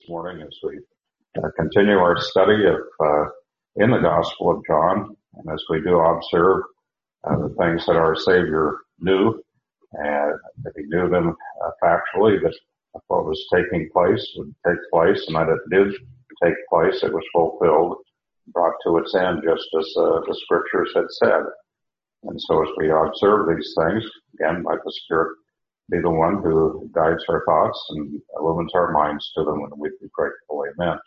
morning as we continue our study of in the Gospel of John, and as we do observe the things that our Savior knew, and that he knew them factually, that what was taking place would take place, and that it did take place, it was fulfilled, brought to its end, just as the Scriptures had said. And so as we observe these things, again, let the Spirit be the one who guides our thoughts and illumines our minds to them, and we be grateful. Amen.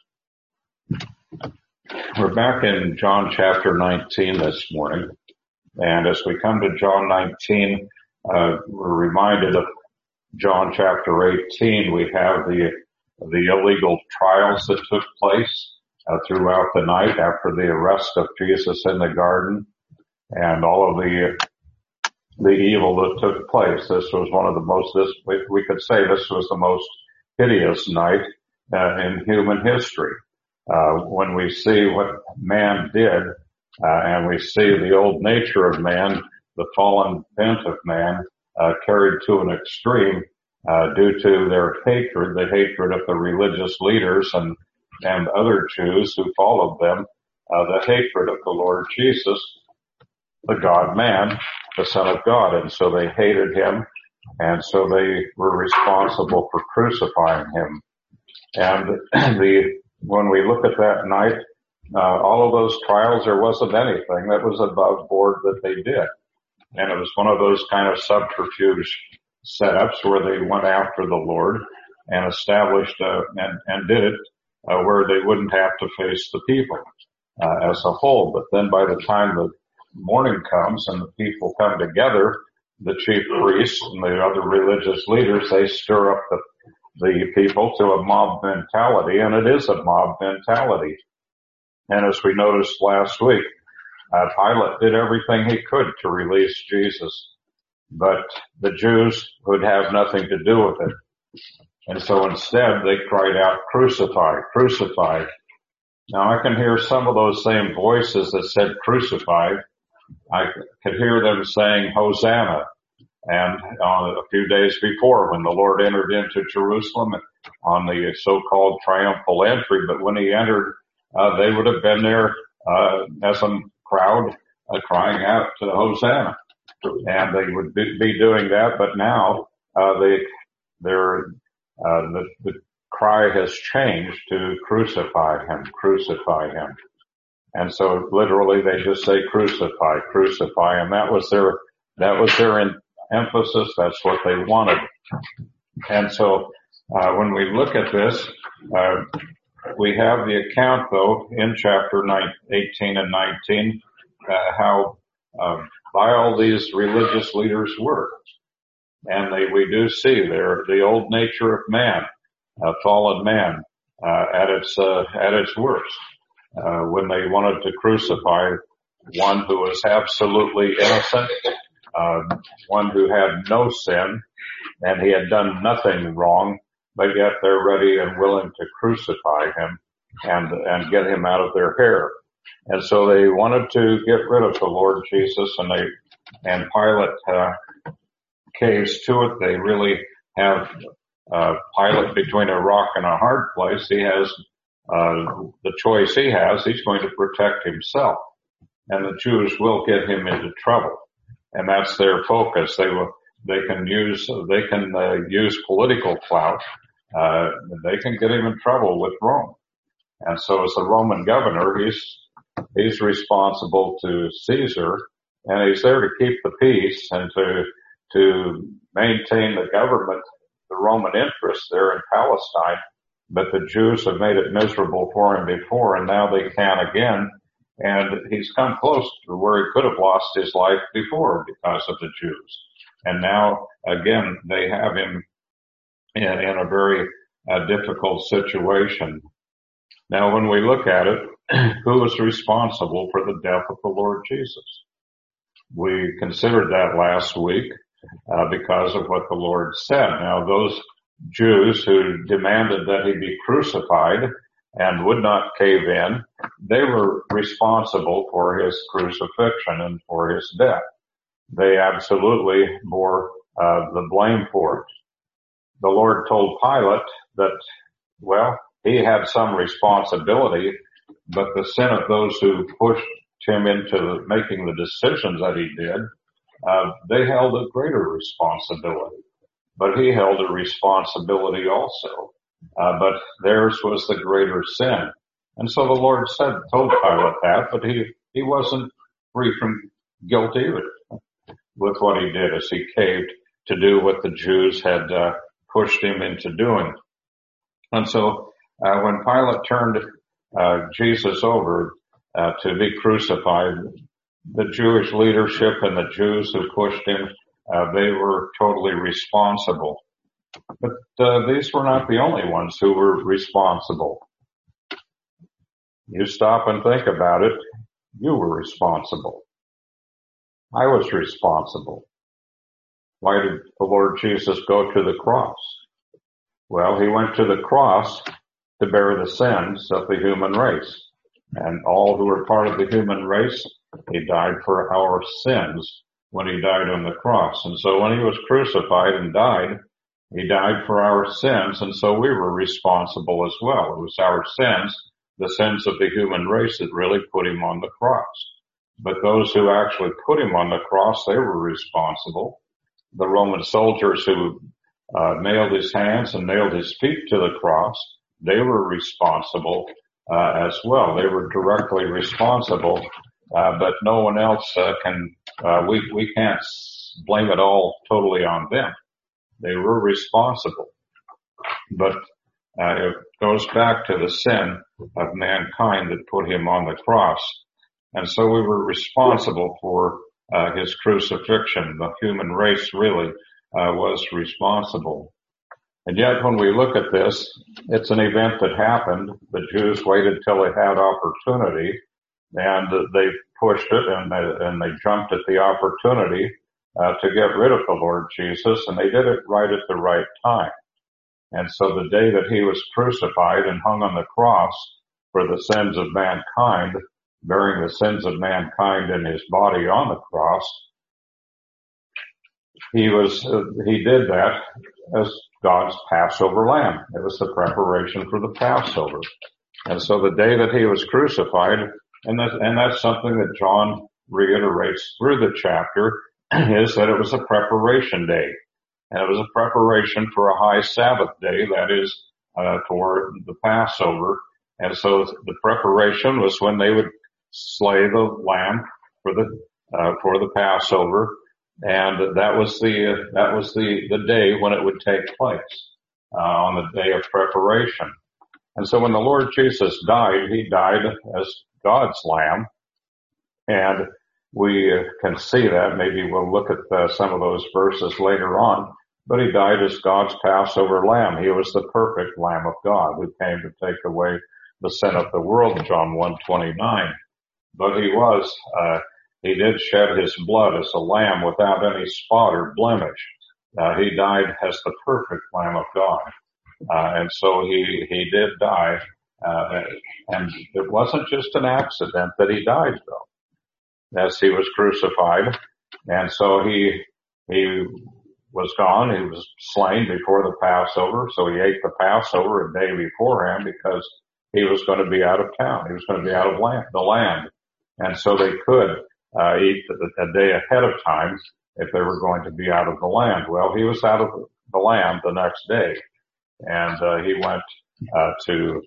We're back in John chapter 19 this morning, and as we come to John 19, we're reminded of John chapter 18. We have the illegal trials that took place throughout the night after the arrest of Jesus in the garden, and all of the evil that took place. This was one of the most, we could say this was the most hideous night in human history. When we see what man did, and we see the old nature of man, the fallen bent of man, carried to an extreme, due to their hatred, the hatred of the religious leaders and other Jews who followed them, the hatred of the Lord Jesus, the God-man, the Son of God. And so they hated him, and so they were responsible for crucifying him. And when we look at that night, all of those trials, there wasn't anything that was above board that they did. And it was one of those kind of subterfuge setups where they went after the Lord and established, and did it, where they wouldn't have to face the people, as a whole. But then by the time the morning comes and the people come together, the chief priests and the other religious leaders, they stir up the people to a mob mentality, and it is a mob mentality. And as we noticed last week, Pilate did everything he could to release Jesus, but the Jews would have nothing to do with it. And so instead they cried out, "Crucify, crucify." Now I can hear some of those same voices that said crucify. I could hear them saying Hosanna. And a few days before, when the Lord entered into Jerusalem on the so-called triumphal entry, but when he entered, they would have been there as a crowd crying out to Hosanna, and they would be doing that. But now the cry has changed to crucify him, crucify him. And so literally they just say crucify, crucify, and that was their emphasis. That's what they wanted. And so when we look at this, we have the account, though, in chapter 18 and 19, how vile these religious leaders were. And we do see there the old nature of man, fallen man, at its worst. When they wanted to crucify one who was absolutely innocent, one who had no sin, and he had done nothing wrong, but yet they're ready and willing to crucify him and get him out of their hair. And so they wanted to get rid of the Lord Jesus, and Pilate caves to it. They really have Pilate between a rock and a hard place. He has the choice he has. He's going to protect himself, and the Jews will get him into trouble, and that's their focus. They can use political clout. They can get him in trouble with Rome, and so as the Roman governor, he's responsible to Caesar, and he's there to keep the peace and to maintain the government, the Roman interests there in Palestine. But the Jews have made it miserable for him before, and now they can again. And he's come close to where he could have lost his life before because of the Jews. And now, again, they have him in a very difficult situation. Now, when we look at it, who is responsible for the death of the Lord Jesus? We considered that last week because of what the Lord said. Now, those Jews who demanded that he be crucified and would not cave in, they were responsible for his crucifixion and for his death. They absolutely bore the blame for it. The Lord told Pilate that, well, he had some responsibility, but the sin of those who pushed him into making the decisions that he did, they held a greater responsibility. But he held a responsibility also. But theirs was the greater sin. And so the Lord told Pilate that, but he wasn't free from guilt either with what he did as he caved to do what the Jews had pushed him into doing. And so when Pilate turned Jesus over to be crucified, the Jewish leadership and the Jews who pushed him, they were totally responsible. But these were not the only ones who were responsible. You stop and think about it, you were responsible. I was responsible. Why did the Lord Jesus go to the cross? Well, he went to the cross to bear the sins of the human race. And all who were part of the human race, he died for our sins when he died on the cross. And so when he was crucified and died, he died for our sins, and so we were responsible as well. It was our sins, the sins of the human race, that really put him on the cross. But those who actually put him on the cross, they were responsible. The Roman soldiers who nailed his hands and nailed his feet to the cross, they were responsible as well. They were directly responsible, but no one else we can't blame it all totally on them. They were responsible. But it goes back to the sin of mankind that put him on the cross. And so we were responsible for his crucifixion. The human race really was responsible. And yet when we look at this, it's an event that happened. The Jews waited till they had opportunity, and they pushed it, and they jumped at the opportunity to get rid of the Lord Jesus, and they did it right at the right time. And so the day that he was crucified and hung on the cross for the sins of mankind, bearing the sins of mankind in his body on the cross, he did that as God's Passover lamb. It was the preparation for the Passover. And so the day that he was crucified, and that's something that John reiterates through the chapter, is that it was a preparation day. And it was a preparation for a high Sabbath day, that is, for the Passover. And so the preparation was when they would slay the lamb for the Passover. And that was the day when it would take place, on the day of preparation. And so when the Lord Jesus died, he died as God's lamb. And we can see that. Maybe we'll look at some of those verses later on. But he died as God's Passover lamb. He was the perfect Lamb of God who came to take away the sin of the world, John 1:29. But he did shed his blood as a lamb without any spot or blemish. He died as the perfect Lamb of God. And so he did die. And it wasn't just an accident that he died, though, as he was crucified. And so he was gone. He was slain before the Passover. So he ate the Passover a day beforehand because he was going to be out of town. He was going to be out of the land. And so they could eat a day ahead of time if they were going to be out of the land. Well, he was out of the land the next day. And he went to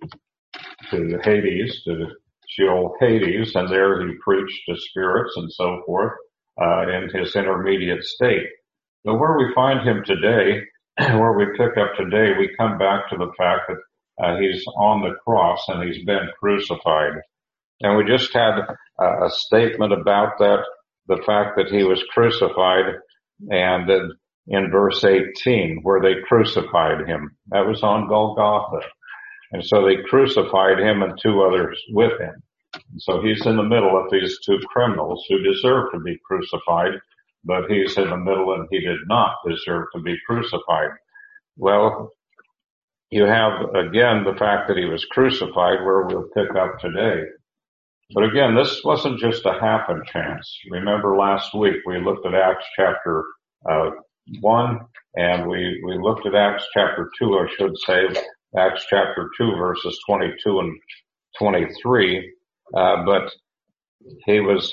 Hades, to Sheol Hades, and there he preached to spirits and so forth in his intermediate state. But where we find him today, where we pick up today, we come back to the fact that he's on the cross and he's been crucified. And we just had a statement about that, the fact that he was crucified, and in verse 18, where they crucified him. That was on Golgotha. And so they crucified him and two others with him. And so he's in the middle of these two criminals who deserve to be crucified, but he's in the middle and he did not deserve to be crucified. Well, you have, again, the fact that he was crucified, where we'll pick up today. But again, this wasn't just a happen chance. Remember last week we looked at Acts chapter 1, and we looked at Acts chapter 2, I should say, Acts chapter 2 verses 22 and 23. But he was,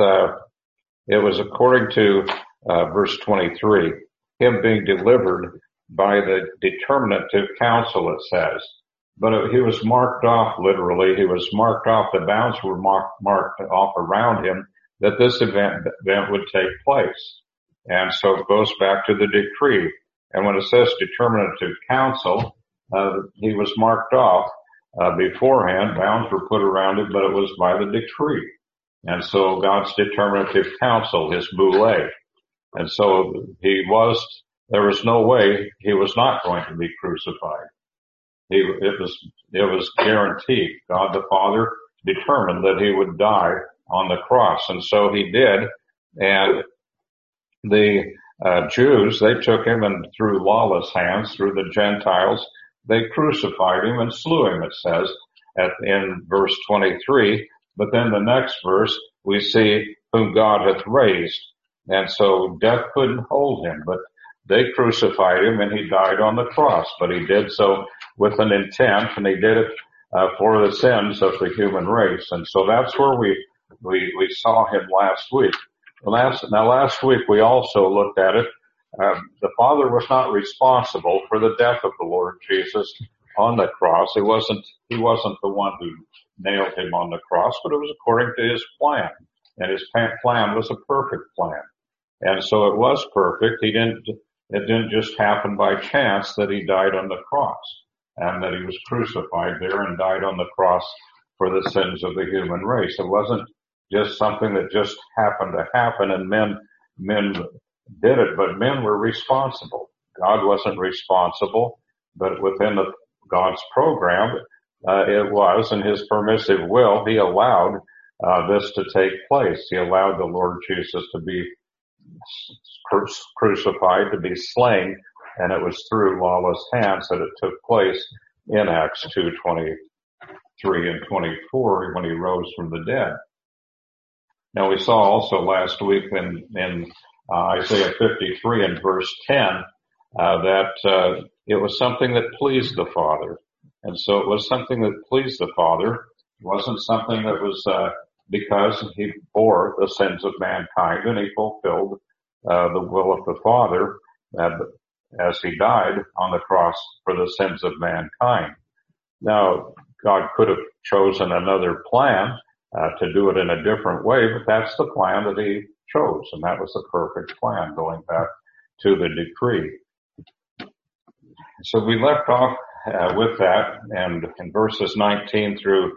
it was according to, verse 23, him being delivered by the determinative counsel, it says. But he was marked off, literally. He was marked off. The bounds were marked off around him that this event would take place. And so it goes back to the decree. And when it says determinative counsel, he was marked off beforehand. Bounds were put around it, but it was by the decree. And so God's determinative counsel, his boule. And so there was no way he was not going to be crucified. It was guaranteed. God the Father determined that he would die on the cross. And so he did. And the Jews, they took him, and through lawless hands, through the Gentiles, they crucified him and slew him, it says in verse 23. But then the next verse, we see whom God hath raised. And so death couldn't hold him, but they crucified him and he died on the cross. But he did so with an intent, and he did it for the sins of the human race. And so that's where we saw him last week. Last week we also looked at it. The Father was not responsible for the death of the Lord Jesus on the cross. He wasn't the one who nailed him on the cross, but it was according to his plan. And his plan was a perfect plan. And so it was perfect. It didn't just happen by chance that he died on the cross, and that he was crucified there and died on the cross for the sins of the human race. It wasn't just something that just happened to happen and men did it, but men were responsible. God wasn't responsible, but within God's program, it was, in his permissive will, he allowed this to take place. He allowed the Lord Jesus to be crucified, to be slain, and it was through lawless hands that it took place in Acts 2:23 and 24 when he rose from the dead. Now we saw also last week in Isaiah 53 and verse 10 that it was something that pleased the Father. And so it was something that pleased the Father. It wasn't something that was because he bore the sins of mankind and he fulfilled the will of the Father as he died on the cross for the sins of mankind. Now, God could have chosen another plan to do it in a different way, but that's the plan that he chose, and that was the perfect plan, going back to the decree. So we left off with that, and in verses 19 through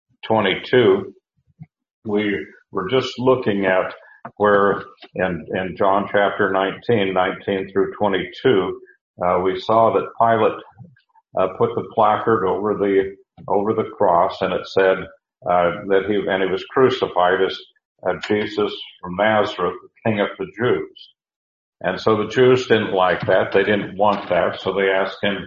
22, we were just looking at where in John chapter 19 through 22, we saw that Pilate put the placard over the cross, and it said that he was crucified as Jesus from Nazareth, King of the Jews. And so the Jews didn't like that. They didn't want that, so they asked him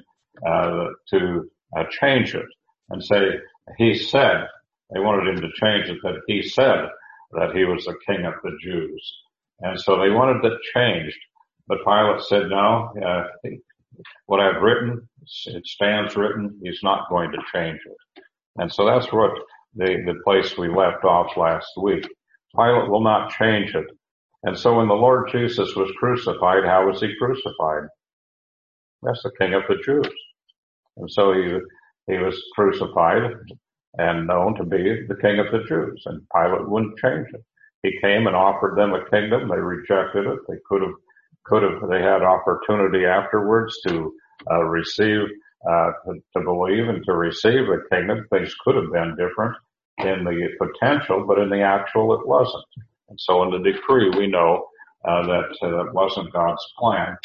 to change it and say, he said. They wanted him to change it, that he said that he was the King of the Jews. And so they wanted it changed. But Pilate said, no, what I've written, it stands written. He's not going to change it. And so that's what the place we left off last week. Pilate will not change it. And so when the Lord Jesus was crucified, how was he crucified? That's the King of the Jews. And so he was crucified and known to be the King of the Jews, and Pilate wouldn't change it. He came and offered them a kingdom. They rejected it. They had opportunity afterwards to receive, to believe and to receive the kingdom. Things could have been different in the potential, but in the actual it wasn't. And so in the decree, we know that wasn't God's plan,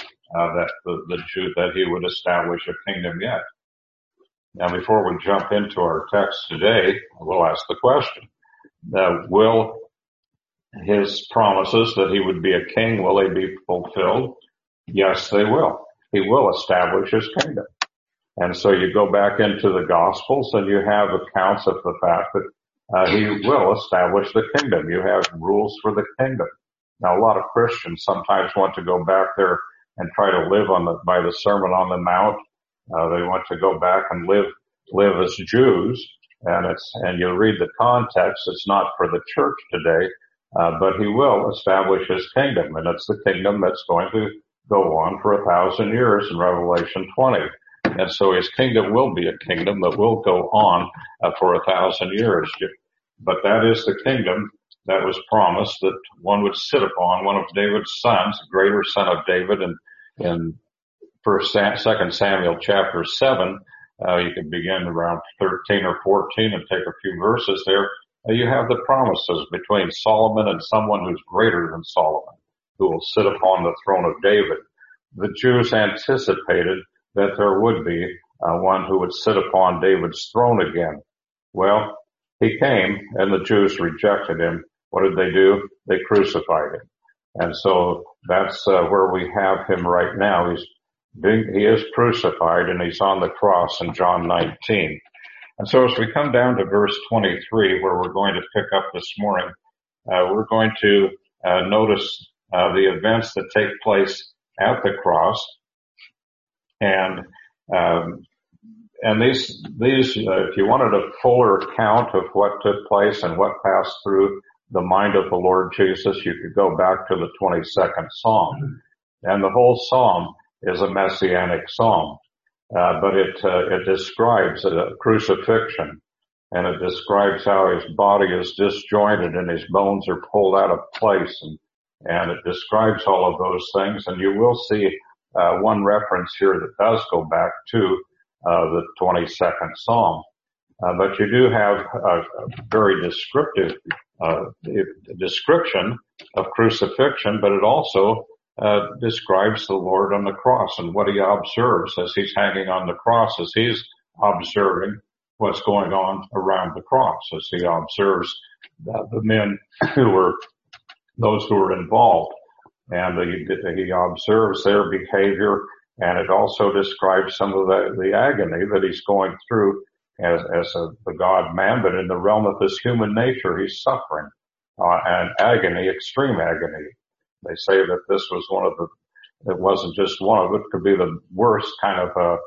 that he would establish a kingdom yet. Now, before we jump into our text today, we'll ask the question, will his promises that he would be a king, will they be fulfilled? Yes, they will. He will establish his kingdom. And so you go back into the Gospels and you have accounts of the fact that he will establish the kingdom. You have rules for the kingdom. Now, a lot of Christians sometimes want to go back there and try to live by the Sermon on the Mount. They want to go back and live live as Jews, and you read the context, it's not for the church today, but he will establish his kingdom, and it's the kingdom that's going to go on for 1,000 years in Revelation 20. And so his kingdom will be a kingdom that will go on for 1,000 years. But that is the kingdom that was promised that one would sit upon, one of David's sons, greater son of David. And in 2 Samuel chapter 7, you can begin around 13 or 14 and take a few verses there. You have the promises between Solomon and someone who's greater than Solomon, who will sit upon the throne of David. The Jews anticipated that there would be one who would sit upon David's throne again. Well, he came, and the Jews rejected him. What did they do? They crucified him. And so that's where we have him right now. He is crucified, and he's on the cross in John 19. And so as we come down to verse 23, where we're going to pick up this morning, we're going to notice the events that take place at the cross. And these, if you wanted a fuller account of what took place and what passed through the mind of the Lord Jesus, you could go back to the 22nd Psalm. And the whole Psalm is a messianic psalm. But it describes a crucifixion, and it describes how his body is disjointed and his bones are pulled out of place, and it describes all of those things. And you will see one reference here that does go back to the 22nd Psalm. But you do have a very descriptive description of crucifixion, but it also describes the Lord on the cross and what he observes as he's hanging on the cross, as he's observing what's going on around the cross, as he observes the men those who were involved, and he observes their behavior, and it also describes some of the agony that he's going through as the God-man, but in the realm of his human nature, he's suffering and agony, extreme agony. They say that this was it wasn't just one of it, could be the worst kind of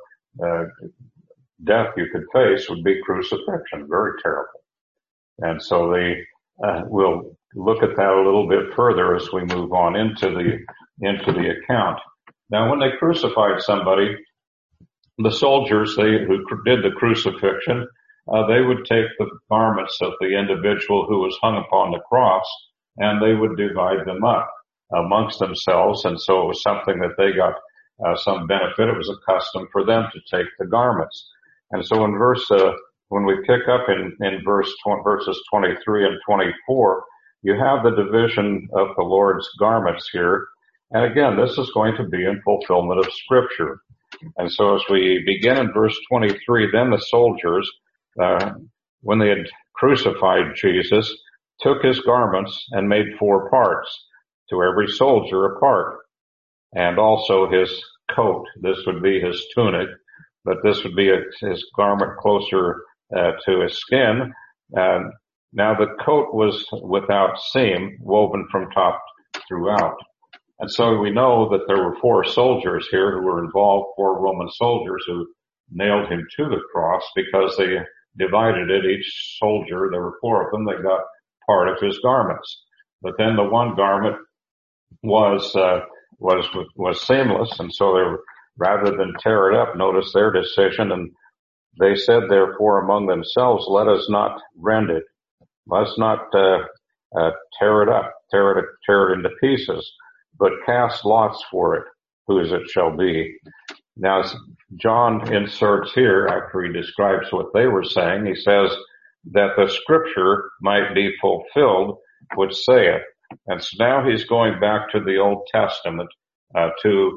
death you could face would be crucifixion. Very terrible. And so we'll look at that a little bit further as we move on into the account. Now, when they crucified somebody, the soldiers who did the crucifixion, they would take the garments of the individual who was hung upon the cross, and they would divide them up amongst themselves, and so it was something that they got some benefit. It was a custom for them to take the garments. And so in when we pick up in verses 23 and 24, you have the division of the Lord's garments here. And again, this is going to be in fulfillment of Scripture. And so as we begin in verse 23, then the soldiers, when they had crucified Jesus, took his garments and made 4 parts, to every soldier a part, and also his coat. This would be his tunic, but this would be his garment closer to his skin. Now the coat was without seam, woven from top throughout. And so we know that there were 4 soldiers here who were involved, 4 Roman soldiers who nailed him to the cross because they divided it. Each soldier, there were 4 of them, they got part of his garments. But then the one garment was seamless, and so they were, rather than tear it up, notice their decision, and they said therefore among themselves, let us not rend it. Let's not tear it up, tear it into pieces, but cast lots for it, whose it shall be. Now, John inserts here, after he describes what they were saying, he says that the scripture might be fulfilled, which saith. And so now he's going back to the Old Testament, to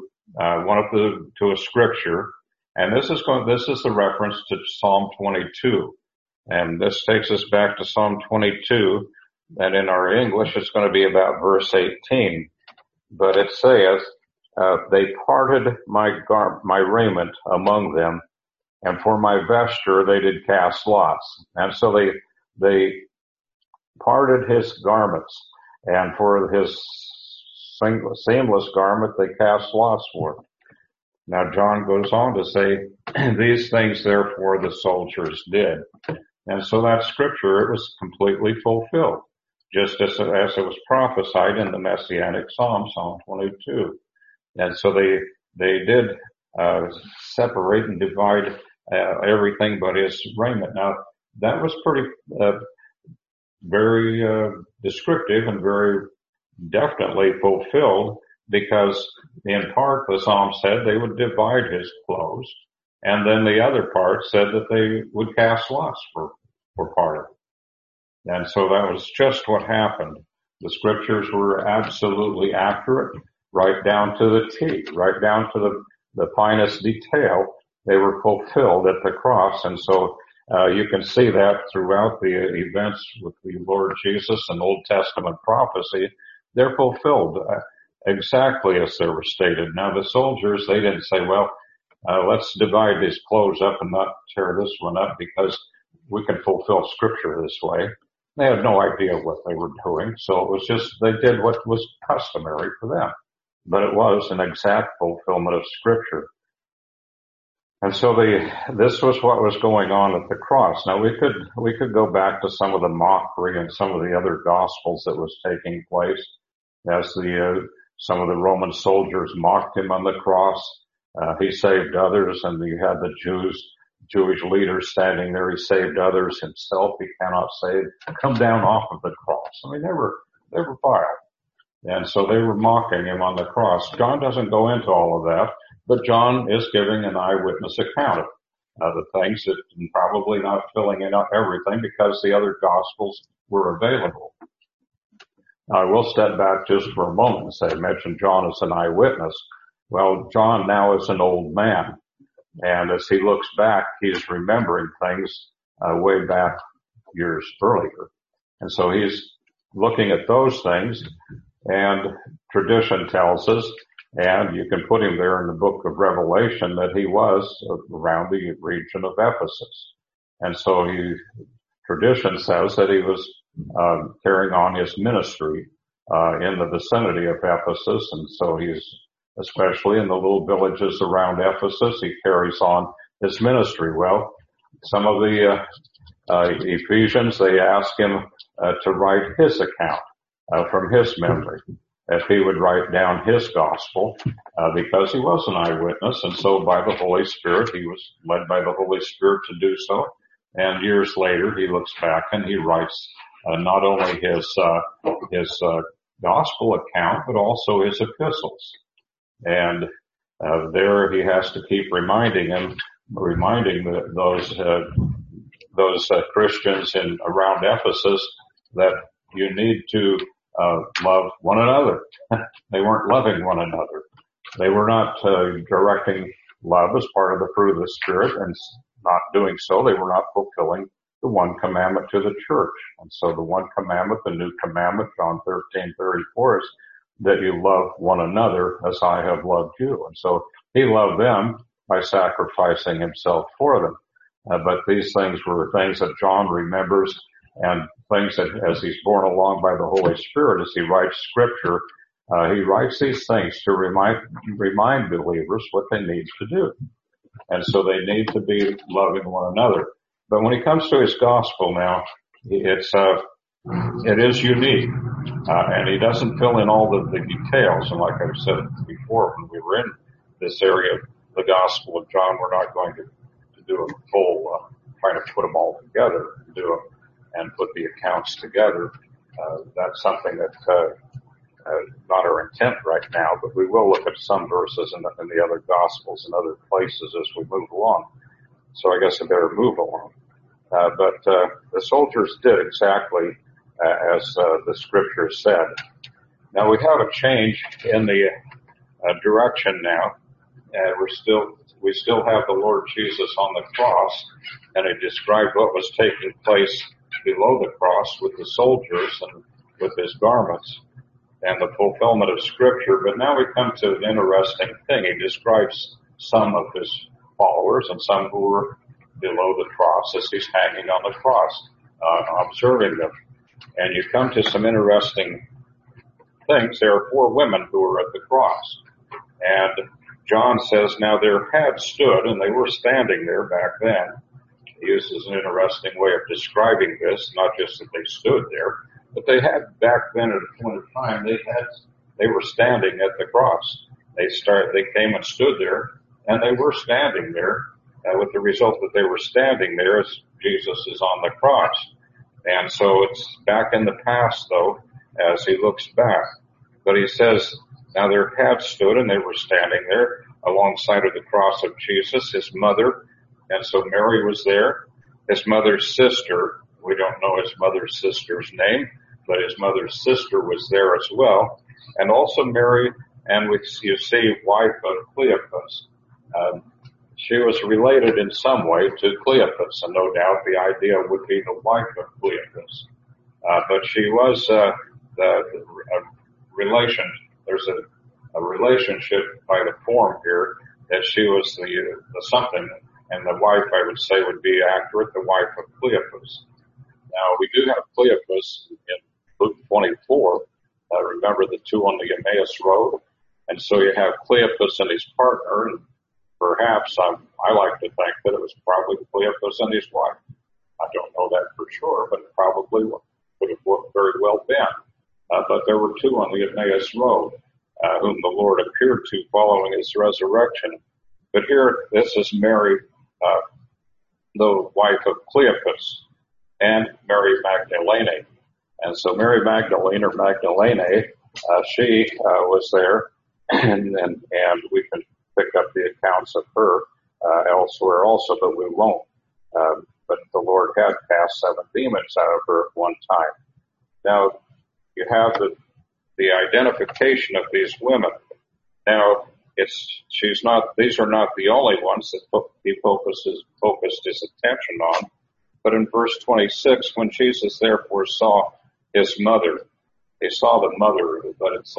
a scripture. And this is the reference to Psalm 22. And this takes us back to Psalm 22. And in our English, it's going to be about verse 18. But it says, they parted my raiment among them, and for my vesture they did cast lots. And so they parted his garments, and for his seamless garment they cast lots for it. Now John goes on to say, these things therefore the soldiers did. And so that scripture, it was completely fulfilled, just as it was prophesied in the Messianic Psalm, Psalm 22. And so they did separate and divide everything but his raiment. Now, that was pretty very descriptive and very definitely fulfilled, because in part the psalm said they would divide his clothes, and then the other part said that they would cast lots for part of it. And so that was just what happened. The scriptures were absolutely accurate, right down to the T, right down to the finest detail. They were fulfilled at the cross. And so you can see that throughout the events with the Lord Jesus and Old Testament prophecy. They're fulfilled exactly as they were stated. Now the soldiers, they didn't say, well, let's divide these clothes up and not tear this one up because we can fulfill scripture this way. They had no idea what they were doing. So it was just, they did what was customary for them. But it was an exact fulfillment of scripture. And so this was what was going on at the cross. Now we could go back to some of the mockery and some of the other gospels that was taking place as some of the Roman soldiers mocked him on the cross. He saved others, and you had the Jewish leaders standing there. He saved others himself. He cannot save. Come down off of the cross. I mean, they were vile. And so they were mocking him on the cross. John doesn't go into all of that, but John is giving an eyewitness account of the things that, and probably not filling in everything because the other gospels were available. Now, I will step back just for a moment and say, I mentioned John as an eyewitness. Well, John now is an old man. And as he looks back, he's remembering things way back years earlier. And so he's looking at those things, and tradition tells us, and you can put him there in the book of Revelation, that he was around the region of Ephesus. And so tradition says that he was carrying on his ministry in the vicinity of Ephesus, and so he's especially in the little villages around Ephesus, he carries on his ministry. Well, some of the Ephesians, they ask him to write his account from his memory, if he would write down his gospel, because he was an eyewitness, and so by the Holy Spirit, he was led by the Holy Spirit to do so. And years later, he looks back and he writes not only his gospel account, but also his epistles. And there he has to keep reminding those Christians around Ephesus that you need to love one another. They weren't loving one another. They were not directing love as part of the fruit of the Spirit, and not doing so, they were not fulfilling the one commandment to the church. And so the one commandment, the new commandment, John 13:34, is that you love one another as I have loved you. And so he loved them by sacrificing himself for them. But these things were things that John remembers, and things that as he's borne along by the Holy Spirit, as he writes scripture, he writes these things to remind believers what they need to do. And so they need to be loving one another. But when it comes to his gospel now, it is unique. And he doesn't fill in all the details. And like I've said before, when we were in this area of the Gospel of John, we're not going to do a full, trying to put them all together and put the accounts together. That's something that, not our intent right now, but we will look at some verses in the other Gospels and other places as we move along. So I guess I better move along. But the soldiers did exactly as the scripture said. Now we have a change in the direction now, and we still have the Lord Jesus on the cross, and it described what was taking place below the cross with the soldiers and with his garments and the fulfillment of scripture. But now we come to an interesting thing. He describes some of his followers and some who were below the cross as he's hanging on the cross, observing them. And you come to some interesting things. There are 4 women who are at the cross. And John says, now there had stood, and they were standing there back then. He uses an interesting way of describing this, not just that they stood there, but they had back then at a point of time, they were standing at the cross. They came and stood there, and they were standing there, with the result that they were standing there as Jesus is on the cross. And so it's back in the past, though, as he looks back. But he says, now there had stood, and they were standing there alongside of the cross of Jesus, his mother. And so Mary was there. His mother's sister, we don't know his mother's sister's name, but his mother's sister was there as well. And also Mary, and you see, wife of Cleopas. She was related in some way to Cleopas, and no doubt the idea would be the wife of Cleopas. But she was a relation. There's a relationship by the form here that she was the something, and the wife, I would say, would be accurate, the wife of Cleopas. Now, we do have Cleopas in Luke 24. Remember the two on the Emmaus Road? And so you have Cleopas and his partner, and perhaps I like to think that it was probably Cleopas and his wife. I don't know that for sure, but it probably would have very well been. But there were two on the Emmaus Road, whom the Lord appeared to following his resurrection. But here, this is Mary, the wife of Cleopas, and Mary Magdalene. And so Mary Magdalene, or Magdalene, she was there, and we can pick up the accounts of her elsewhere also, but we won't. But the Lord had cast 7 demons out of her at one time. Now, you have the identification of these women. Now, these are not the only ones that he focused his attention on. But in verse 26, when Jesus therefore saw his mother, he saw the mother, but it's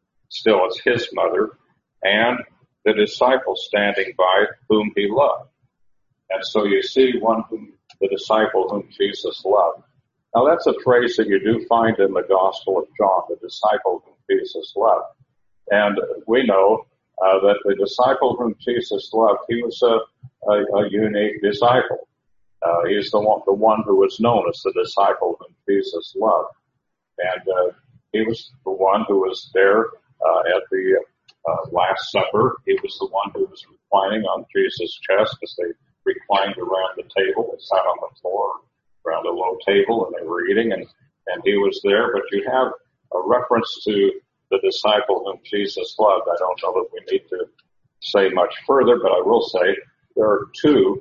his mother, and the disciple standing by whom he loved. And so you see the disciple whom Jesus loved. Now that's a phrase that you do find in the Gospel of John, the disciple whom Jesus loved. And we know that the disciple whom Jesus loved, he was a unique disciple. He's the one who was known as the disciple whom Jesus loved. And he was the one who was there at the Last Supper. He was the one who was reclining on Jesus' chest as they reclined around the table. They sat on the floor around a low table and they were eating, and he was there. But you have a reference to the disciple whom Jesus loved. I don't know that we need to say much further, but I will say there are two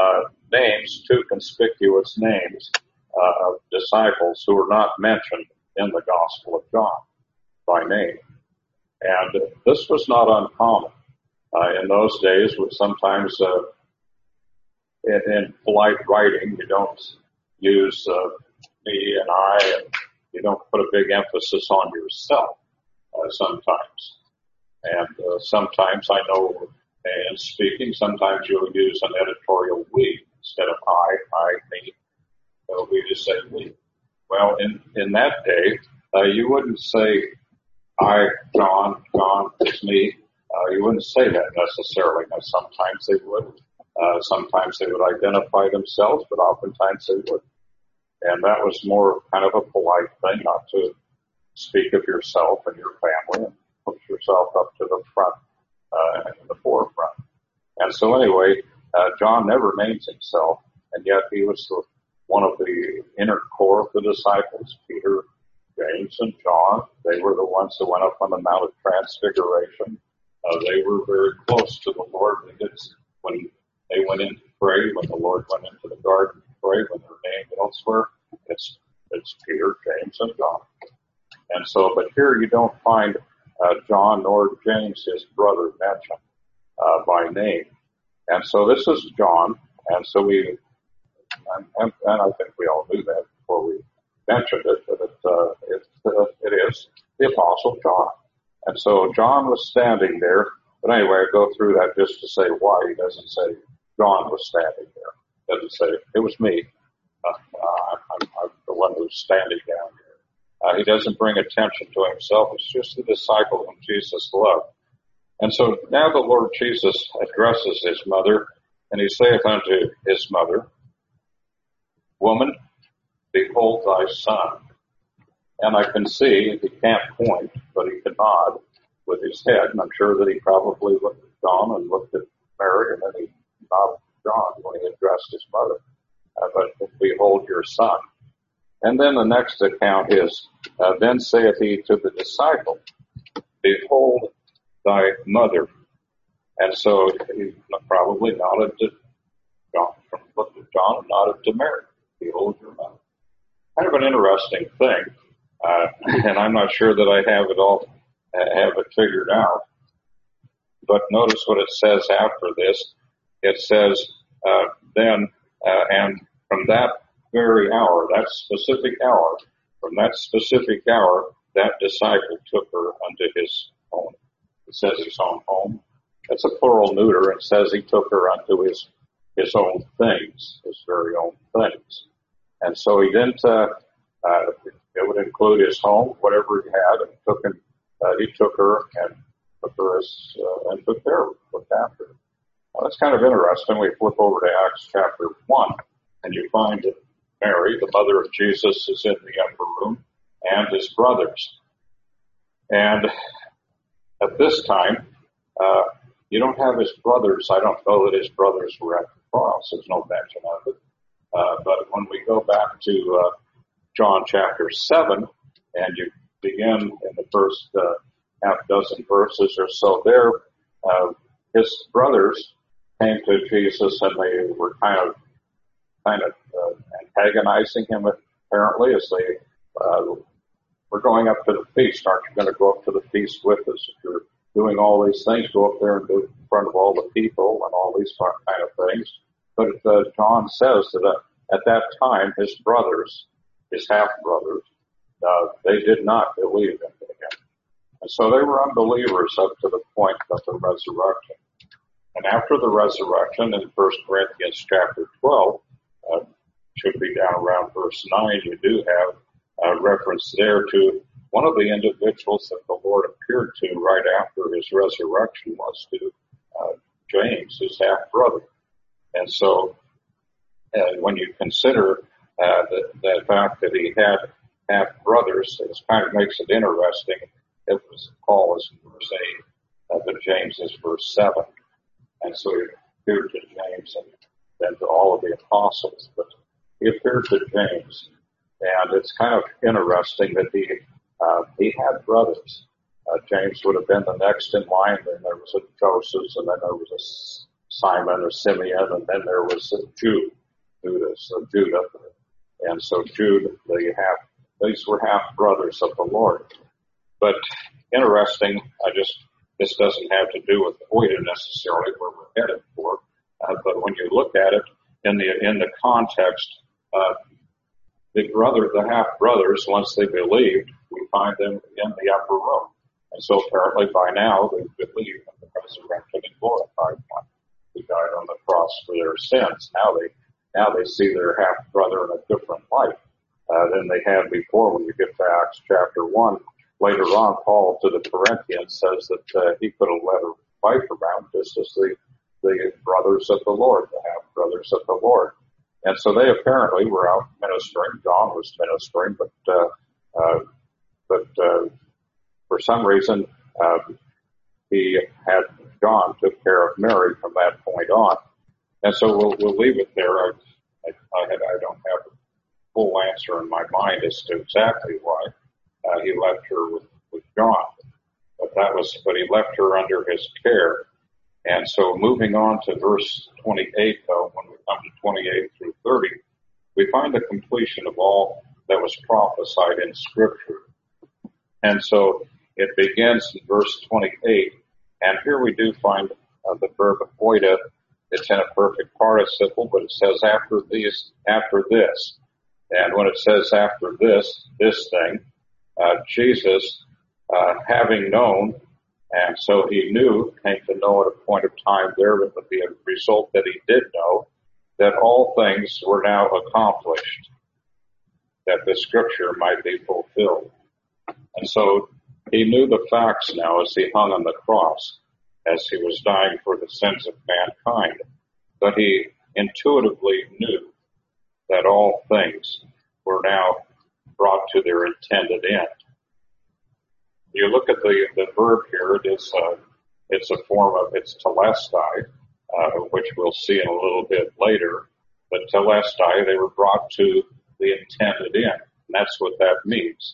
conspicuous names of disciples who are not mentioned in the Gospel of John by name. And this was not uncommon. In those days, sometimes in polite writing, you don't use me and I, and you don't put a big emphasis on yourself sometimes. And sometimes I know in speaking, sometimes you'll use an editorial we instead of I, me. We just say we. Well, in that day, you wouldn't say I, John, it's me. You wouldn't say that necessarily. Now, sometimes they would. Sometimes they would identify themselves, but oftentimes they wouldn't. And that was more kind of a polite thing, not to speak of yourself and your family and put yourself up to the front, in the forefront. And so anyway, John never names himself, and yet he was one of the inner core of the disciples, Peter, James, and John. They were the ones who went up on the Mount of Transfiguration. They were very close to the Lord. When they went in to pray, when the Lord went into the garden to pray, when they're named elsewhere, it's Peter, James, and John. And so, but here you don't find John nor James, his brother, mentioned by name. And so this is John, and so and I think we all knew that before we mentioned it, but it is the Apostle John. And so John was standing there, but anyway, I go through that just to say why. He doesn't say John was standing there. He doesn't say, it was me. I'm the one who's standing down here. He doesn't bring attention to himself. It's just the disciple whom Jesus loved. And so now the Lord Jesus addresses his mother, and he saith unto his mother, Woman, behold thy son. And I can see, he can't point, but he can nod with his head, and I'm sure that he probably looked at John and looked at Mary, and then he nodded to John when he addressed his mother. But behold your son. And then the next account is, then saith he to the disciple, Behold thy mother. And so he probably nodded to John, looked at John and nodded to Mary. Behold your mother. Kind of an interesting thing. And I'm not sure that I have it figured out. But notice what it says after this. It says, and from that very hour, that specific hour, that disciple took her unto his home. It says his own home. It's a plural neuter. It says he took her unto his own things, his very own things. And so he didn't, it would include his home, whatever he had, and he took her and took care of her, looked after her. Now, that's kind of interesting. We flip over to Acts chapter 1, and you find that Mary, the mother of Jesus, is in the upper room, and his brothers. And at this time, you don't have his brothers. I don't know that his brothers were at the cross. There's no mention of it. But when we go back to John chapter 7, and you begin in the first half dozen verses or so there, his brothers came to Jesus, and they were kind of antagonizing him, apparently, as they were going up to the feast. Aren't you going to go up to the feast with us? If you're doing all these things, go up there and do it in front of all the people and all these kind of things. But John says that at that time, his brothers, his half-brothers, they did not believe in him. And so they were unbelievers up to the point of the resurrection. And after the resurrection, in 1 Corinthians chapter 12, should be down around verse 9, you do have a reference there to one of the individuals that the Lord appeared to right after his resurrection was to James, his half-brother. And so when you consider the fact that he had half-brothers, it kind of makes it interesting. It was Paul is in verse 8, but James is verse 7. And so he appeared to James and then to all of the apostles. But he appeared to James. And it's kind of interesting that he had brothers. James would have been the next in line. Then there was a Joseph, and then there was a Simon or Simeon, and then there was a Judah. And so Jude, these were half brothers of the Lord. But interesting, this doesn't have to do with Oida necessarily where we're headed for. But when you look at it in the context, the half brothers, once they believed, we find them in the upper room. And so apparently by now they believe in the resurrected and glorified one who died on the cross for their sins. Now they see their half brother in a different light than they had before. When you get to Acts chapter 1, later on, Paul to the Corinthians says that he could have led a wife around just as the brothers of the Lord, the half brothers of the Lord. And so they apparently were out ministering. John was ministering, but for some reason, John took care of Mary from that point on. And so we'll leave it there. I don't have a full answer in my mind as to exactly why he left her with John, but he left her under his care. And so moving on to verse 28, though, when we come to 28 through 30, we find the completion of all that was prophesied in Scripture. And so it begins in verse 28, and here we do find the verb oida. It's in a perfect participle, but it says after this. And when it says after this thing, Jesus, having known, and so he came to know at a point of time there with the result that he did know, that all things were now accomplished, that the Scripture might be fulfilled. And so he knew the facts now as he hung on the cross. as he was dying for the sins of mankind. But he intuitively knew that all things were now brought to their intended end. You look at the verb here, it's a form of, it's telestai, which we'll see in a little bit later. But telestai, they were brought to the intended end. And that's what that means.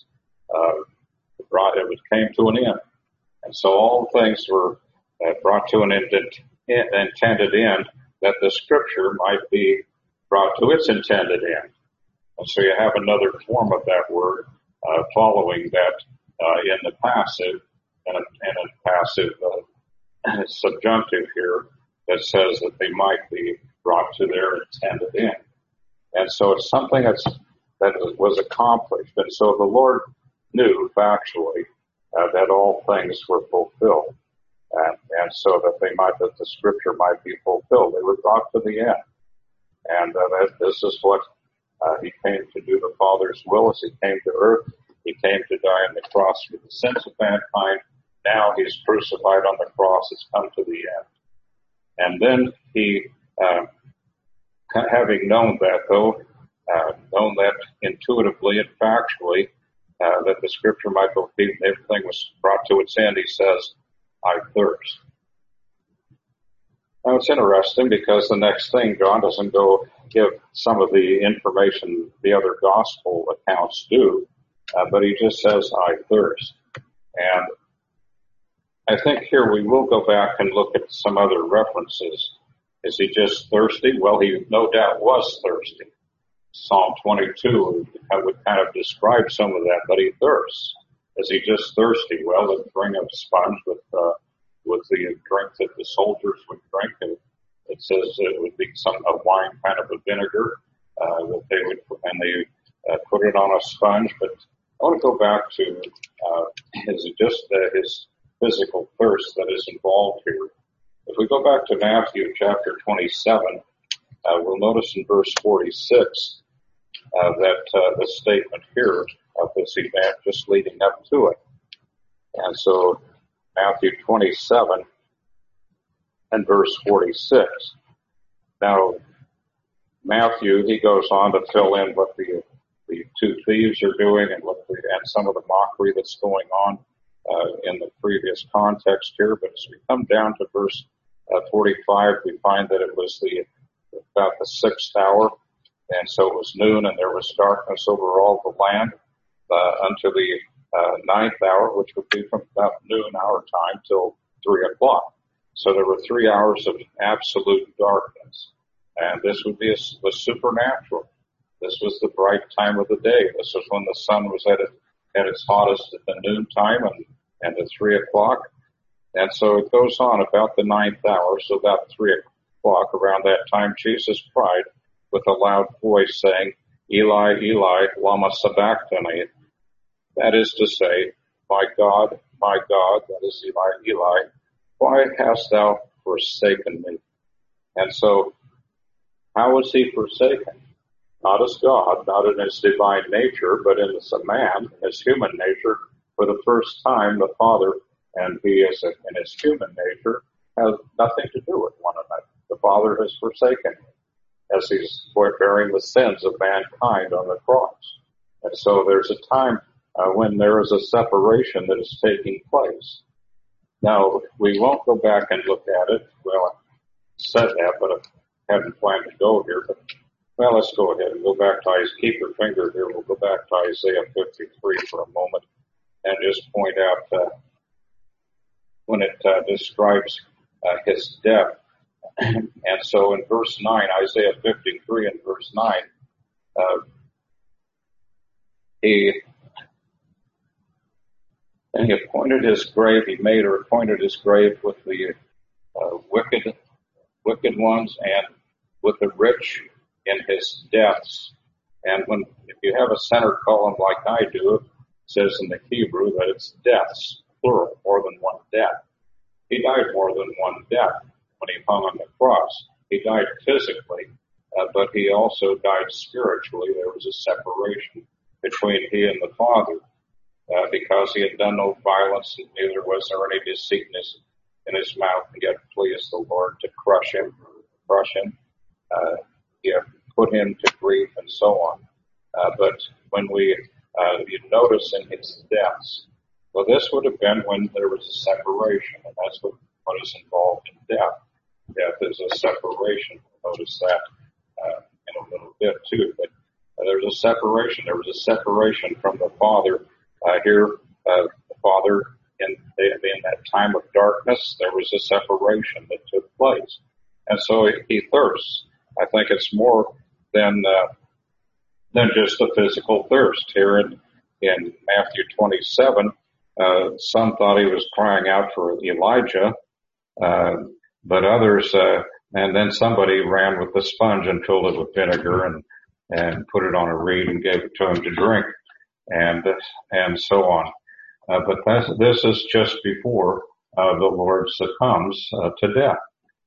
It came to an end. And so all things were brought to an intended end, that the scripture might be brought to its intended end. And so you have another form of that word following that in the passive, and a passive subjunctive here that says that they might be brought to their intended end. And so it's something that was accomplished. And so the Lord knew factually that all things were fulfilled. And so that the scripture might be fulfilled. They were brought to the end. And this is what he came to do, the Father's will, as he came to earth. He came to die on the cross for the sins of mankind. Now he's crucified on the cross. It's come to the end. And then he, having known that, though, known that intuitively and factually, that the scripture might fulfill, everything was brought to its end, he says, I thirst. Now it's interesting because the next thing, John doesn't go give some of the information the other gospel accounts do, but he just says, I thirst. And I think here we will go back and look at some other references. Is he just thirsty? Well, he no doubt was thirsty. Psalm 22 would kind of describe some of that, but he thirsts. Is he just thirsty? Well, let's bring a sponge with the drink that the soldiers would drink, and it says it would be a wine kind of a vinegar that they would, and they put it on a sponge. But I want to go back to is it just his physical thirst that is involved here? If we go back to Matthew chapter 27, we'll notice in verse 46 that the statement here of this event just leading up to it. And so Matthew 27 and verse 46. Now, Matthew, he goes on to fill in what the two thieves are doing and some of the mockery that's going on in the previous context here. But as we come down to verse 45, we find that it was about the 6th hour, and so it was noon, and there was darkness over all the land unto the 9th hour, which would be from about noon our time till 3 o'clock. So there were 3 hours of absolute darkness, and this would be was supernatural. This was the bright time of the day. This was when the sun was at its hottest at the noon time and at 3 o'clock. And so it goes on about the 9th hour, so about 3 o'clock. Around that time, Jesus cried with a loud voice, saying, Eli, Eli, lama sabachthani. That is to say, my God, that is Eli, Eli, why hast thou forsaken me? And so, how was he forsaken? Not as God, not in his divine nature, but as a man, his human nature. For the first time, the Father and he in his human nature has nothing to do with one another. The Father has forsaken him as he's bearing the sins of mankind on the cross. And so there's a time when there is a separation that is taking place. Now, we won't go back and look at it. Well, I said that, but I hadn't planned to go here. But, well, let's go ahead and go back to Isaiah. Keep your finger here. We'll go back to Isaiah 53 for a moment and just point out when it describes his death. And so in verse 9, Isaiah 53 and verse 9, he appointed his grave, he made or appointed his grave with the wicked ones and with the rich in his deaths. And if you have a center column like I do, it says in the Hebrew that it's deaths, plural, more than one death. He died more than one death when he hung on the cross. He died physically, but he also died spiritually. There was a separation between he and the Father because he had done no violence, and neither was there any deceit in his in his mouth, and yet pleased the Lord to crush him, put him to grief, and so on. But when you notice in his deaths, well, this would have been when there was a separation, and that's what is involved in death. Death is a separation. We'll notice that in a little bit too. But there's a separation. There was a separation from the Father. The Father, in that time of darkness, there was a separation that took place. And so he thirsts. I think it's more than just a physical thirst. Here in Matthew 27, some thought he was crying out for Elijah, but others, and then somebody ran with the sponge and filled it with vinegar and put it on a reed and gave it to him to drink, and so on. But this is just before the Lord succumbs to death.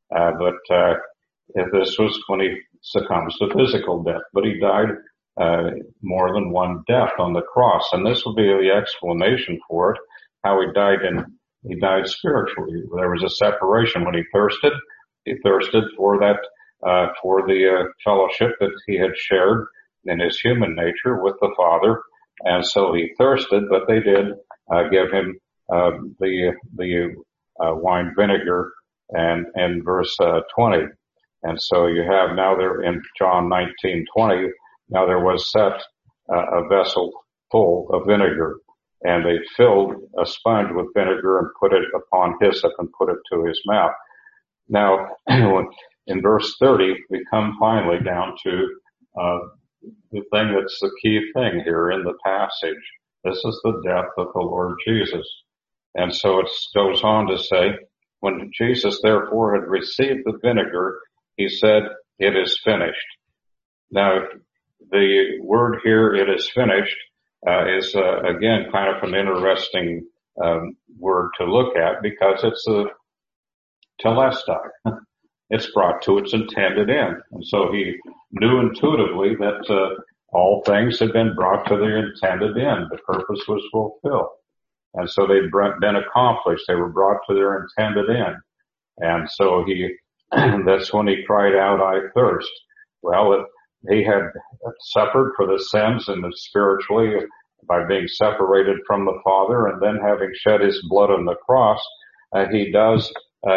This was when he succumbs to physical death, but he died more than one death on the cross, and this will be the explanation for it. How he died spiritually. There was a separation when he thirsted. He thirsted for that, for the fellowship that he had shared in his human nature with the Father, and so he thirsted. But they did give him the wine vinegar, and verse 20. And so you have now there in John 19:20. Now there was set a vessel full of vinegar, and they filled a sponge with vinegar and put it upon hyssop and put it to his mouth. Now, in verse 30, we come finally down to the thing that's the key thing here in the passage. This is the death of the Lord Jesus. And so it goes on to say, when Jesus therefore had received the vinegar, he said, "It is finished." Now, the word here, "it is finished," is again kind of an interesting word to look at, because it's a telestai. It's brought to its intended end. And so he knew intuitively that all things had been brought to their intended end. The purpose was fulfilled. And so they'd been accomplished. They were brought to their intended end. And so that's when he cried out, "I thirst." Well, he had suffered for the sins and spiritually by being separated from the Father, and then having shed his blood on the cross, he does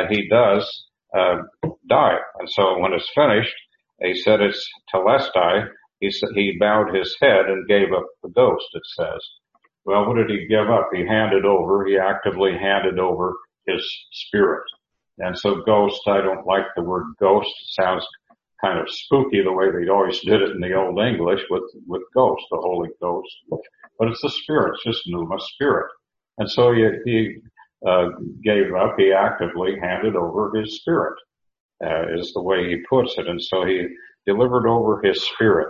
die. And so when it's finished, he said it's telestai. He bowed his head and gave up the ghost, it says. Well, what did he give up? He actively handed over his spirit. And so ghost, I don't like the word ghost. It sounds kind of spooky the way they always did it in the Old English with ghost, the Holy Ghost. But it's the Spirit, it's just pneuma spirit. And so he gave up, he actively handed over his spirit, is the way he puts it. And so he delivered over his spirit.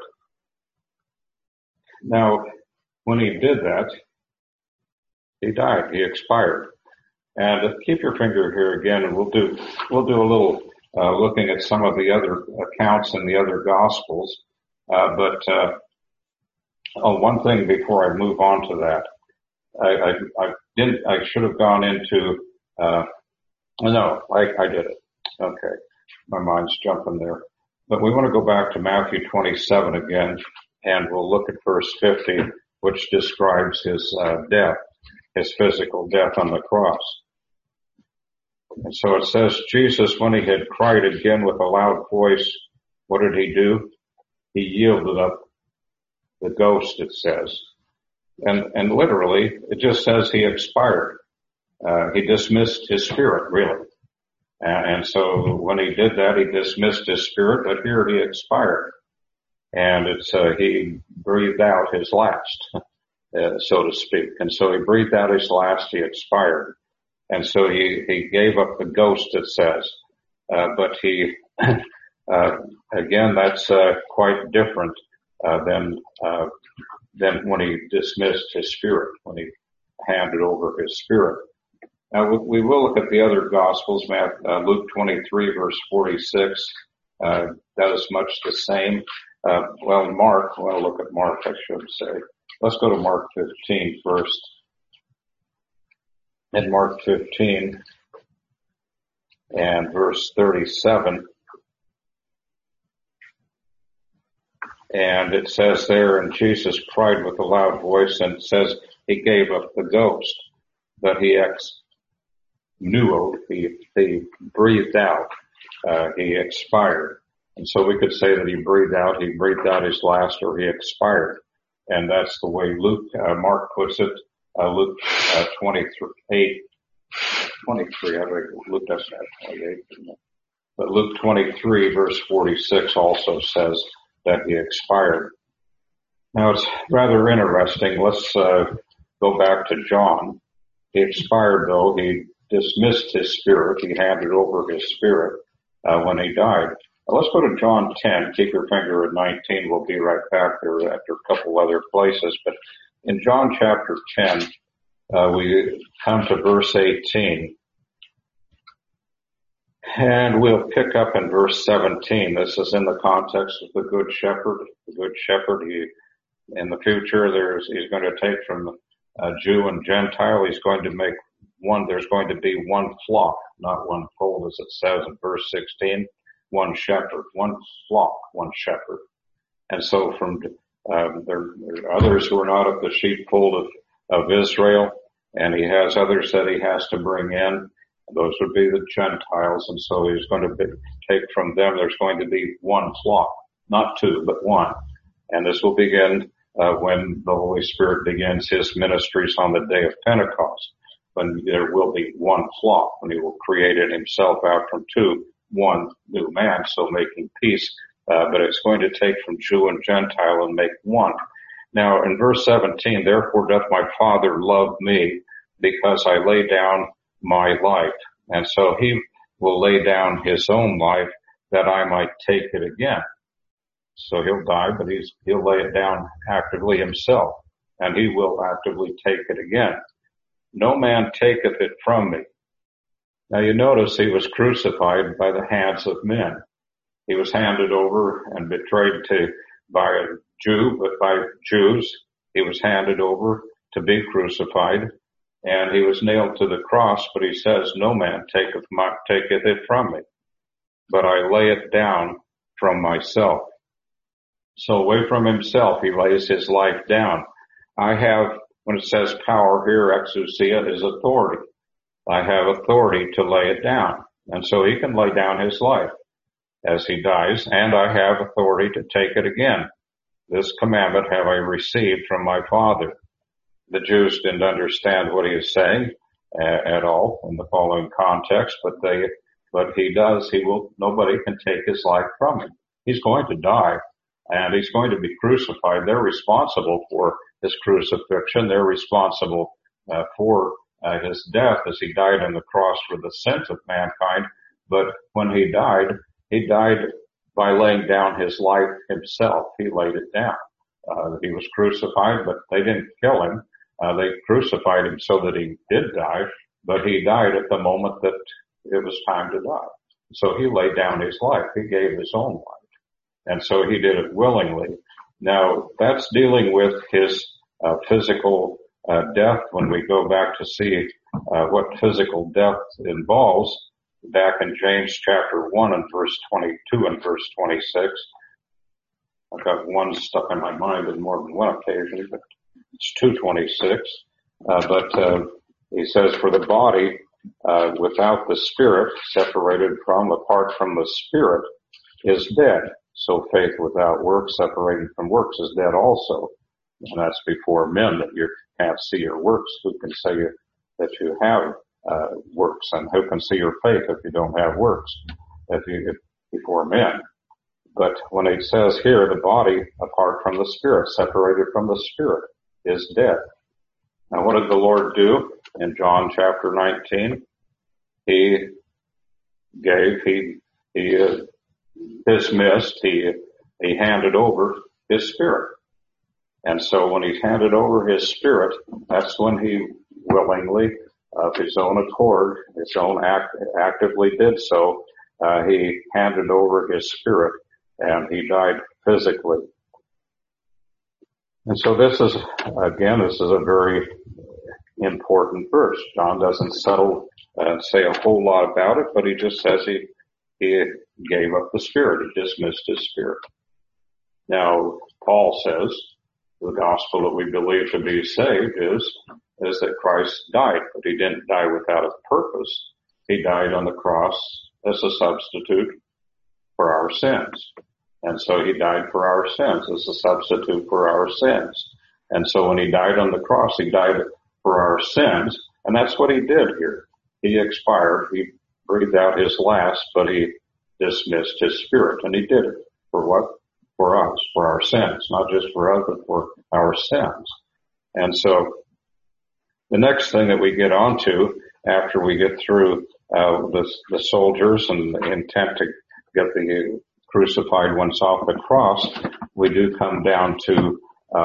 Now, when he did that, he died, he expired. And keep your finger here again, and we'll do a little looking at some of the other accounts in the other Gospels. But one thing before I move on to that, I should have gone into. No, I did it. Okay, my mind's jumping there. But we want to go back to Matthew 27 again, and we'll look at verse 50, which describes his death, his physical death on the cross. And so it says, Jesus, when he had cried again with a loud voice, what did he do? He yielded up the ghost, it says. And literally, it just says he expired. He dismissed his spirit, really. And so when he did that, he dismissed his spirit, but here he expired. And he breathed out his last, so to speak. And so he breathed out his last, he expired. And so he gave up the ghost, it says. But he, again, that's quite different than when he dismissed his spirit, when he handed over his spirit. Now, we will look at the other Gospels, Luke 23, verse 46. That is much the same. Mark, we'll look at Mark, I should say. Let's go to Mark 15 first. In Mark 15, and verse 37. And it says there, and Jesus cried with a loud voice, and it says he gave up the ghost, but he he breathed out, he expired. And so we could say that he breathed out his last, or he expired. And that's the way Mark puts it, Luke 23, I think Luke doesn't have 28, but Luke 23 verse 46 also says that he expired. Now it's rather interesting. Let's go back to John. He expired though. He dismissed his spirit. He handed over his spirit when he died. Now let's go to John 10. Keep your finger at 19. We'll be right back there after a couple other places. But in John chapter 10, we come to verse 18. And we'll pick up in verse 17. This is in the context of the Good Shepherd. The Good Shepherd, in the future, he's going to take from Jew and Gentile. He's going to make there's going to be one flock, not one fold, as it says in verse 16. One shepherd, one flock, one shepherd. And so there are others who are not of the sheepfold of Israel, and he has others that he has to bring in. Those would be the Gentiles, and so he's going to take from them. There's going to be one flock, not two, but one. And this will begin when the Holy Spirit begins his ministries on the day of Pentecost, when there will be one flock, when he will create it himself out from two, one new man, so making peace. But it's going to take from Jew and Gentile and make one. Now, in verse 17, therefore doth my Father love me, because I lay down my life. And so he will lay down his own life that I might take it again. So he'll die, but he'll lay it down actively himself, and he will actively take it again. No man taketh it from me. Now you notice he was crucified by the hands of men. He was handed over and betrayed by a Jew, but by Jews. He was handed over to be crucified, and he was nailed to the cross, but he says, no man taketh it from me, but I lay it down from myself. So away from himself, he lays his life down. I have, when it says power here, exousia is authority. I have authority to lay it down. And so he can lay down his life as he dies, and I have authority to take it again. This commandment have I received from my Father. The Jews didn't understand what he is saying at all in the following context, but he does. Nobody can take his life from him. He's going to die, and he's going to be crucified. They're responsible for his crucifixion. They're responsible for his death, as he died on the cross for the sins of mankind. But when he died by laying down his life himself. He laid it down. He was crucified, but they didn't kill him. They crucified him so that he did die, but he died at the moment that it was time to die. So he laid down his life. He gave his own life. And so he did it willingly. Now, that's dealing with his physical death. When we go back to see what physical death involves, back in James chapter 1 and verse 22 and verse 26. I've got one stuck in my mind on more than one occasion, but it's 2:26. But he says, for the body without the spirit, apart from the spirit, is dead. So faith without works, separated from works, is dead also. And that's before men, that you can't see your works. Who can say that you have works? And who can see your faith if you don't have works? Before men. But when it says here, the body apart from the spirit, separated from the spirit, is dead. Now what did the Lord do in John chapter 19? He dismissed, he handed over his spirit. And so when he handed over his spirit, that's when he willingly, of his own accord, his own actively did so. He handed over his spirit and he died physically. And so this is a very important verse. John doesn't settle say a whole lot about it, but he just says he gave up the spirit. He dismissed his spirit. Now, Paul says the gospel that we believe to be saved is that Christ died, but he didn't die without a purpose. He died on the cross as a substitute for our sins. And so he died for our sins as a substitute for our sins. And so when he died on the cross, he died for our sins. And that's what he did here. He expired. He breathed out his last, but he dismissed his spirit. And he did it for what? For us, for our sins, not just for us, but for our sins. And so the next thing that we get onto after we get through the soldiers and the intent to get the crucified ones off the cross, we do come down to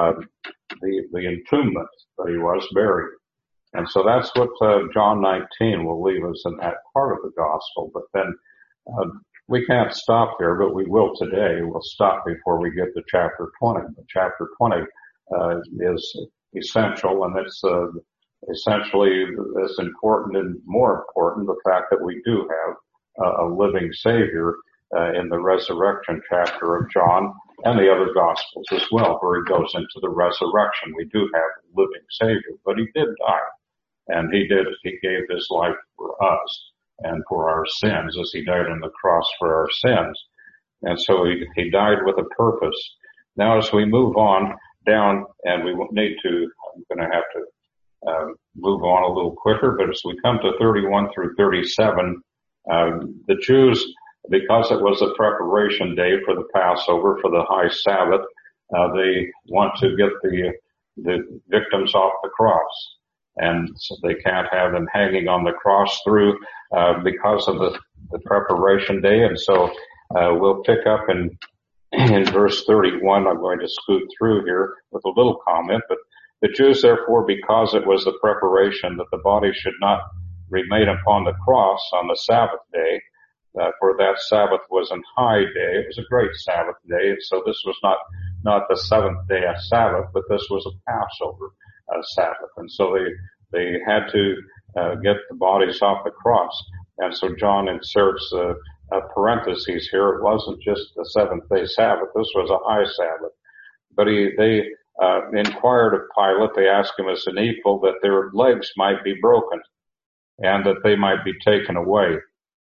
the entombment that he was buried. And so that's what John 19 will leave us in that part of the gospel. But then we can't stop there, but we will today. We'll stop before we get to chapter 20. But chapter 20 is essential, and it's essentially as important and more important, the fact that we do have a living Savior in the resurrection chapter of John and the other Gospels as well, where he goes into the resurrection. We do have a living Savior, but he did die, and he gave his life for us and for our sins as he died on the cross for our sins. And so he died with a purpose. Now as we move on down, and we need to, I'm going to have to move on a little quicker, but as we come to 31 through 37, the Jews, because it was a preparation day for the Passover, for the high Sabbath, they want to get the victims off the cross. And so they can't have them hanging on the cross through, because of the preparation day. And so, we'll pick up in verse 31. I'm going to scoot through here with a little comment, but the Jews therefore, because it was the preparation that the body should not remain upon the cross on the Sabbath day, for that Sabbath was an high day. It was a great Sabbath day. And so this was not the seventh day of Sabbath, but this was a Passover Sabbath. And so they had to get the bodies off the cross. And so John inserts a parentheses here. It wasn't just the seventh day Sabbath. This was a high Sabbath. But they inquired of Pilate. They asked him as an equal that their legs might be broken and that they might be taken away.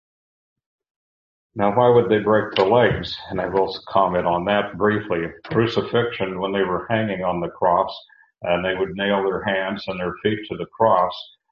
Now, why would they break the legs? And I will comment on that briefly. Crucifixion, when they were hanging on the cross, and they would nail their hands and their feet to the cross,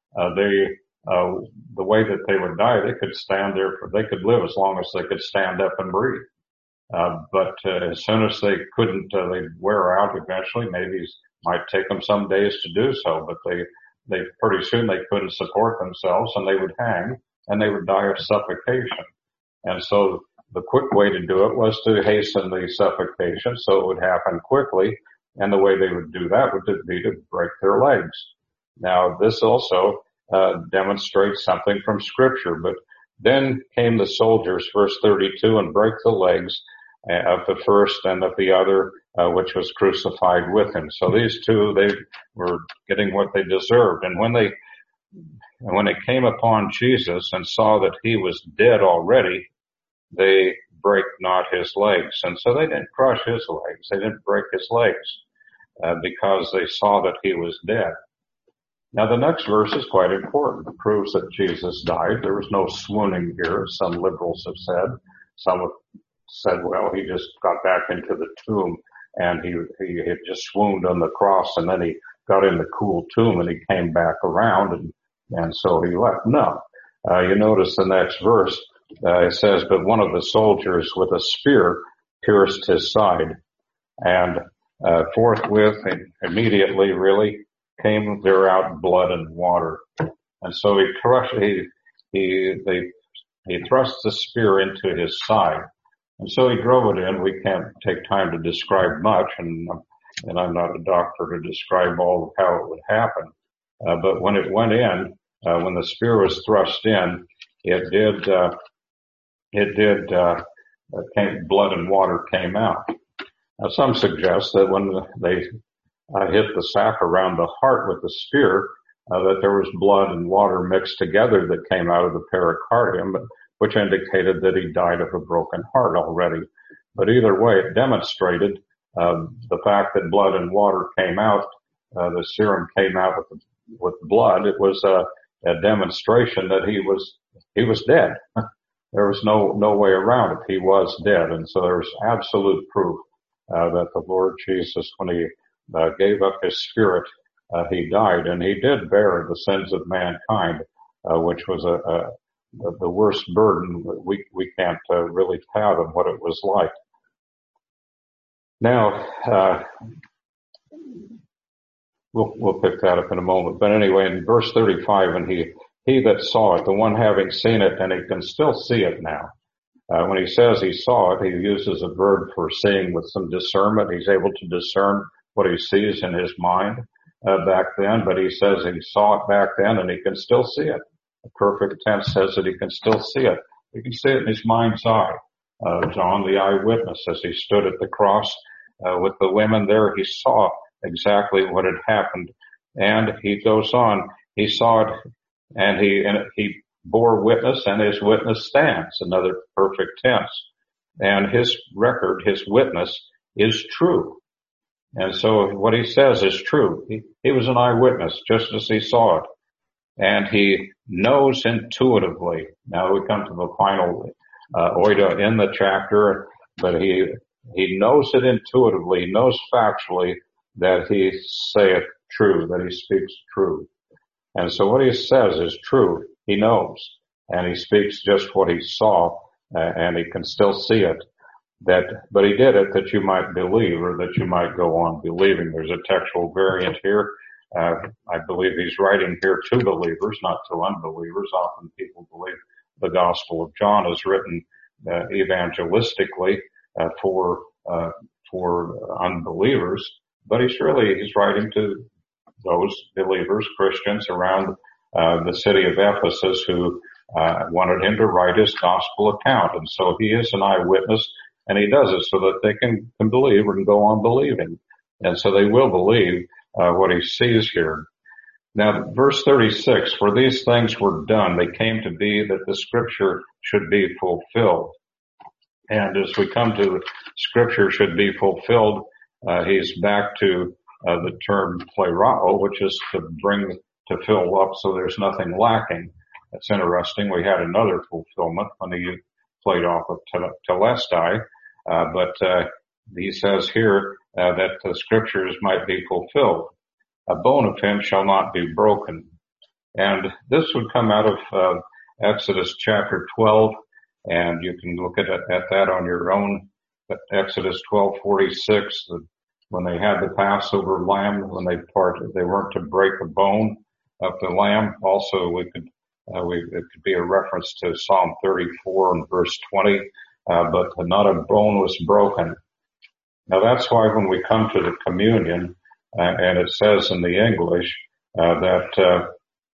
the way that they would die, they could stand there, they could live as long as they could stand up and breathe. But as soon as they couldn't, they'd wear out eventually. Maybe it might take them some days to do so, but they pretty soon they couldn't support themselves and they would hang and they would die of suffocation. And so the quick way to do it was to hasten the suffocation so it would happen quickly. And the way they would do that would be to break their legs. Now, this also demonstrates something from Scripture. But then came the soldiers, verse 32, and break the legs of the first and of the other, which was crucified with him. So these two, they were getting what they deserved. And when they came upon Jesus and saw that he was dead already, they break not his legs. And so they didn't crush his legs. They didn't break his legs. Because they saw that he was dead. Now the next verse is quite important. It proves that Jesus died. There was no swooning here, as some liberals have said. Some have said, well, he just got back into the tomb and he had just swooned on the cross and then he got in the cool tomb and he came back around and so he left. No. You notice the next verse, it says, but one of the soldiers with a spear pierced his side, and forthwith, immediately, really, came there out blood and water. And so he thrust the spear into his side. And so he drove it in. We can't take time to describe much, and I'm not a doctor to describe all of how it would happen. But when it went in, when the spear was thrust in, blood and water came out. Now, some suggest that when they hit the sack around the heart with the spear, that there was blood and water mixed together that came out of the pericardium, which indicated that he died of a broken heart already. But either way, it demonstrated the fact that blood and water came out, the serum came out with blood. It was a demonstration that he was dead. There was no way around it. He was dead. And so there's absolute proof that the Lord Jesus, when he gave up his spirit, he died, and he did bear the sins of mankind, which was the worst burden. We can't really fathom what it was like. Now, we'll pick that up in a moment. But anyway, in verse 35, and he that saw it, the one having seen it, and he can still see it now. When he says he saw it, he uses a verb for seeing with some discernment. He's able to discern what he sees in his mind back then, but he says he saw it back then, and he can still see it. The perfect tense says that he can still see it. He can see it in his mind's eye. John, the eyewitness, as he stood at the cross with the women there, he saw exactly what had happened. And he goes on, he saw it, and he bore witness, and his witness stands, another perfect tense. And his record, his witness, is true. And so what he says is true. He was an eyewitness, just as he saw it. And he knows intuitively. Now we come to the final oida in the chapter, but he knows it intuitively. He knows factually that he saith true, that he speaks true. And so what he says is true. He knows, and he speaks just what he saw, and he can still see it. But he did it that you might believe, or that you might go on believing. There's a textual variant here. I believe he's writing here to believers, not to unbelievers. Often people believe the Gospel of John is written evangelistically for unbelievers, but he's writing to those believers, Christians around the city of Ephesus who wanted him to write his gospel account. And so he is an eyewitness, and he does it so that they can believe or can go on believing. And so they will believe what he sees here. Now, verse 36, for these things were done, they came to be that the scripture should be fulfilled. And as we come to scripture should be fulfilled, he's back to the term plerao, which is to fill up so there's nothing lacking. That's interesting. We had another fulfillment when he played off of telestai, but he says here that the scriptures might be fulfilled. A bone of him shall not be broken. And this would come out of Exodus chapter 12, and you can look at that on your own. Exodus 12:46, when they had the Passover lamb, when they parted, they weren't to break a bone of the lamb. Also, it could be a reference to Psalm 34 and verse 20, but not a bone was broken. Now that's why when we come to the communion, and it says in the English that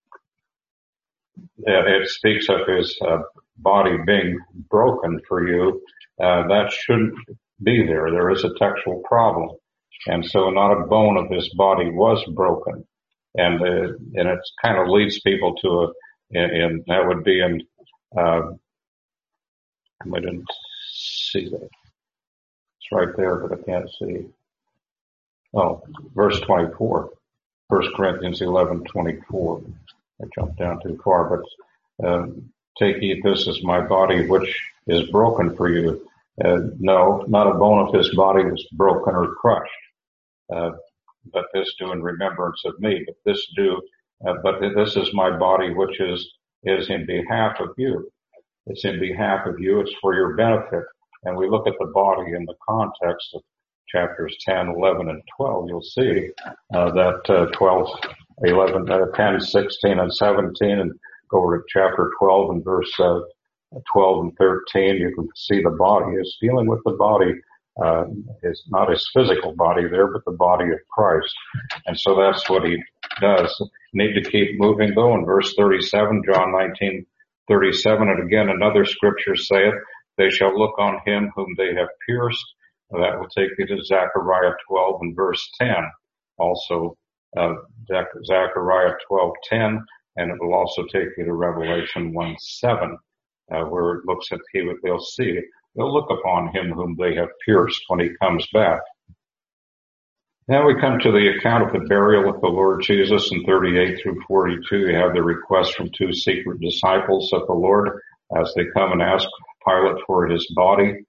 it speaks of his body being broken for you, that shouldn't be there. There is a textual problem. And so not a bone of his body was broken. And it kind of leads people to and that would be in, I didn't see that. It's right there, but I can't see. Oh, verse 24, 1 Corinthians 11:24. I jumped down too far, but, take, eat, this is my body, which is broken for you. No, not a bone of his body was broken or crushed. But this do in remembrance of me. But this is my body, which is in behalf of you. It's in behalf of you. It's for your benefit. And we look at the body in the context of chapters 10, 11, and 12. You'll see that 12, 11, 10, 16, and 17, and go over to chapter 12 and verse 12 and 13. You can see the body is dealing with the body. It's not his physical body there, but the body of Christ. And so that's what he does. Need to keep moving though. In verse 37, John 19:37, and again another scripture saith, they shall look on him whom they have pierced. That will take you to Zechariah 12 and verse 10. Also Zechariah 12:10, and it will also take you to Revelation 1:7, where it looks at they'll look upon him whom they have pierced when he comes back. Now we come to the account of the burial of the Lord Jesus in 38 through 42. You have the request from two secret disciples of the Lord as they come and ask Pilate for his body.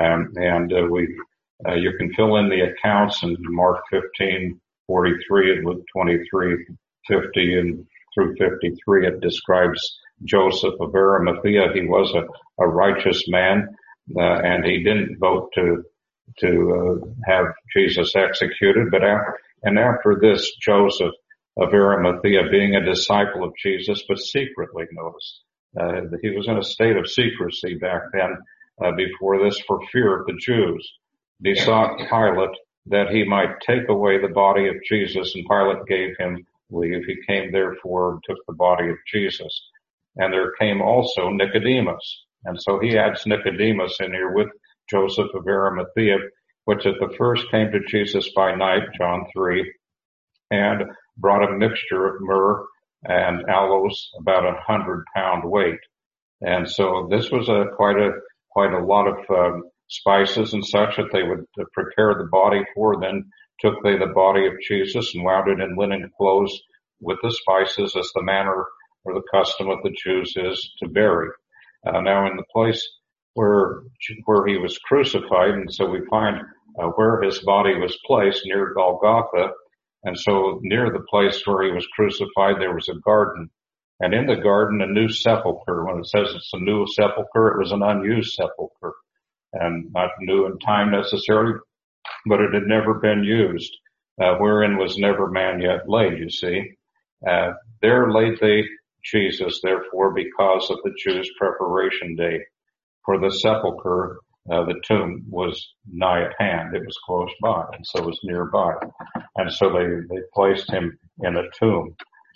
You can fill in the accounts in Mark 15:43 and Luke 23:50 and through 53. It describes Joseph of Arimathea. He was a righteous man, and he didn't vote to have Jesus executed. But after this, Joseph of Arimathea, being a disciple of Jesus, but secretly, notice, he was in a state of secrecy back then, before this, for fear of the Jews, besought Pilate that he might take away the body of Jesus, and Pilate gave him leave. He came therefore and took the body of Jesus. And there came also Nicodemus. And so he adds Nicodemus in here with Joseph of Arimathea, which at the first came to Jesus by night, John 3, and brought a mixture of myrrh and aloes, about 100-pound weight. And so this was quite a lot of spices and such that they would prepare the body for. Then took they the body of Jesus and wound it in linen clothes with the spices, as the manner or the custom of the Jews is to bury. Now in the place where he was crucified, and so we find where his body was placed, near Golgotha. And so near the place where he was crucified, there was a garden. And in the garden, a new sepulcher. When it says it's a new sepulcher, it was an unused sepulcher. And not new in time necessarily, but it had never been used, wherein was never man yet laid, you see. There laid they Jesus, therefore, because of the Jews' preparation day. For the sepulcher, the tomb was nigh at hand. It was close by, and so it was nearby. And so they placed him in a tomb.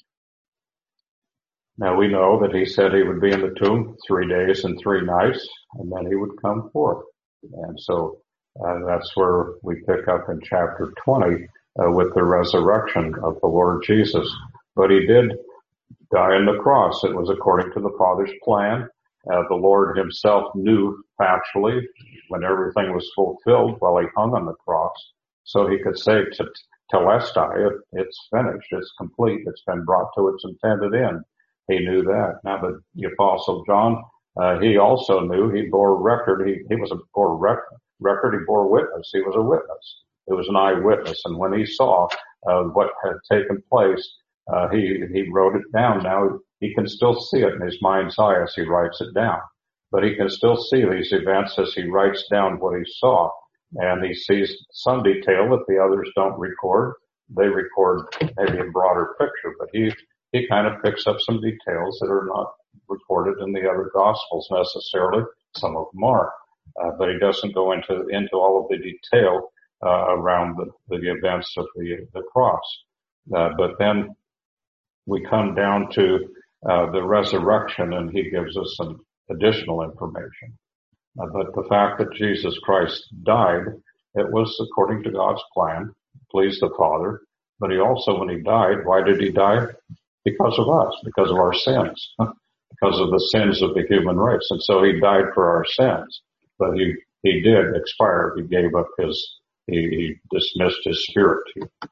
Now we know that he said he would be in the tomb 3 days and 3 nights, and then he would come forth. And so that's where we pick up in chapter 20 with the resurrection of the Lord Jesus. But he did die on the cross. It was according to the Father's plan. The Lord himself knew factually when everything was fulfilled while he hung on the cross. So he could say to Telestai, it's finished, it's complete, it's been brought to its intended end. He knew that. Now the Apostle John, he also knew. He bore record. He bore record. He bore witness. He was a witness. He was an eyewitness. And when he saw what had taken place, he wrote it down. Now he can still see it in his mind's eye as he writes it down. But he can still see these events as he writes down what he saw. And he sees some detail that the others don't record. They record maybe a broader picture, but he kind of picks up some details that are not recorded in the other Gospels necessarily. Some of them are, but he doesn't go into all of the detail around the events of the cross. But then we come down to the resurrection, and he gives us some additional information. But the fact that Jesus Christ died, it was according to God's plan, pleased the Father. But he also, when he died, why did he die? Because of us, because of our sins, because of the sins of the human race. And so he died for our sins, but he did expire. He gave up he dismissed his spirit.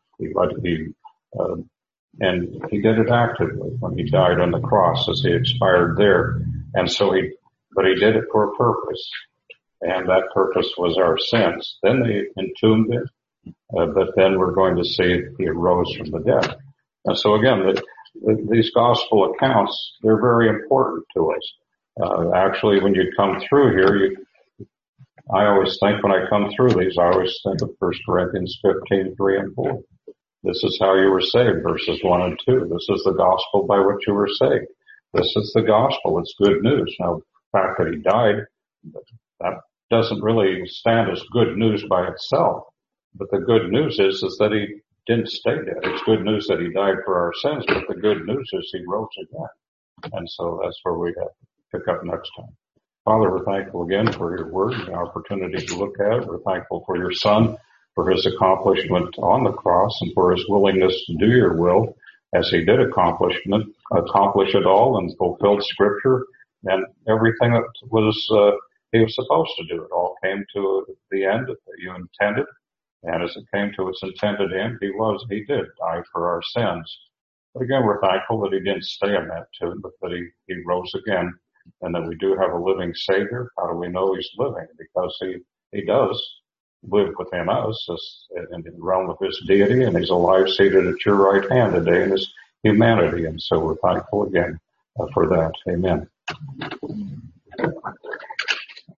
And he did it actively when he died on the cross as he expired there. And so but he did it for a purpose. And that purpose was our sins. Then they entombed him. But then we're going to see he arose from the dead. And so again, these gospel accounts, they're very important to us. Actually, when you come through here, I always think when I come through these, I always think of 1 Corinthians 15, 3 and 4. This is how you were saved, verses 1 and 2. This is the gospel by which you were saved. This is the gospel. It's good news. Now, the fact that he died, that doesn't really stand as good news by itself. But the good news is that he didn't stay dead. It's good news that he died for our sins, but the good news is he rose again. And so that's where we have to pick up next time. Father, we're thankful again for your word and the opportunity to look at it. We're thankful for your Son for his accomplishment on the cross and for his willingness to do your will, as he did accomplish it all and fulfilled Scripture and everything that he was supposed to do. It all came to the end that you intended, and as it came to its intended end, he did die for our sins. But again, we're thankful that he didn't stay in that tomb, but that he rose again, and that we do have a living Savior. How do we know he's living? Because he does live within us in the realm of his deity, and he's alive, seated at your right hand today in his humanity. And so we're thankful again for that. Amen.